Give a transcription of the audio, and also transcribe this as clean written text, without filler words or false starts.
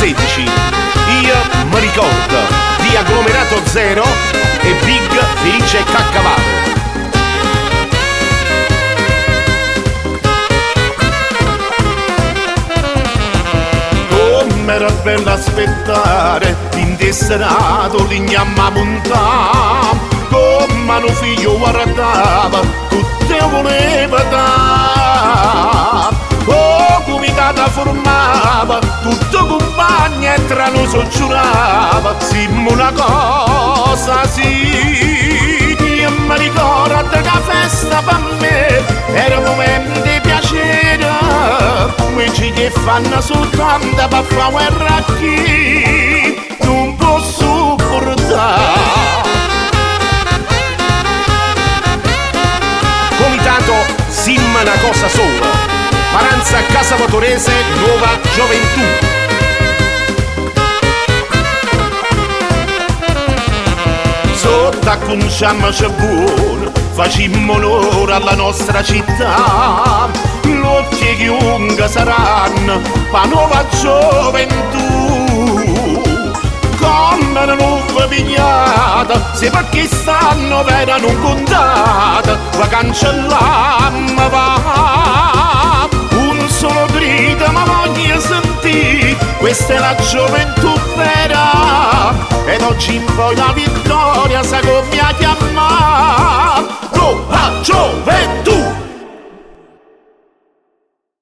2016. Io mi ricordo di Agglomerato Zero e Big Felice Caccavallo. Era bello aspettare intesserato l'ignamma montà, come un figlio guardava tutte voleva dare. Oh, comitata formava tutto compagni e tra noi soggiurava simmo una cosa sì. Io mi ricordo che la festa per me era un momento di piacere, amici che fanno soltanto per fare guerra a chi non può sopportare. Comitato Sim una cosa sola, Paranza a Casa Motorese, Nuova Gioventù. Sotto a conciammoci buono, facimmo onore alla nostra città, l'occhio chiunque saranno pa nuova gioventù. Come una nuova pigliata, se perché stanno vera non contata, la cancellammo va. Un solo grido ma voglio sentire, questa è la gioventù vera, ed oggi in poi la vittoria sa come a chiamare. Nuova Gioventù!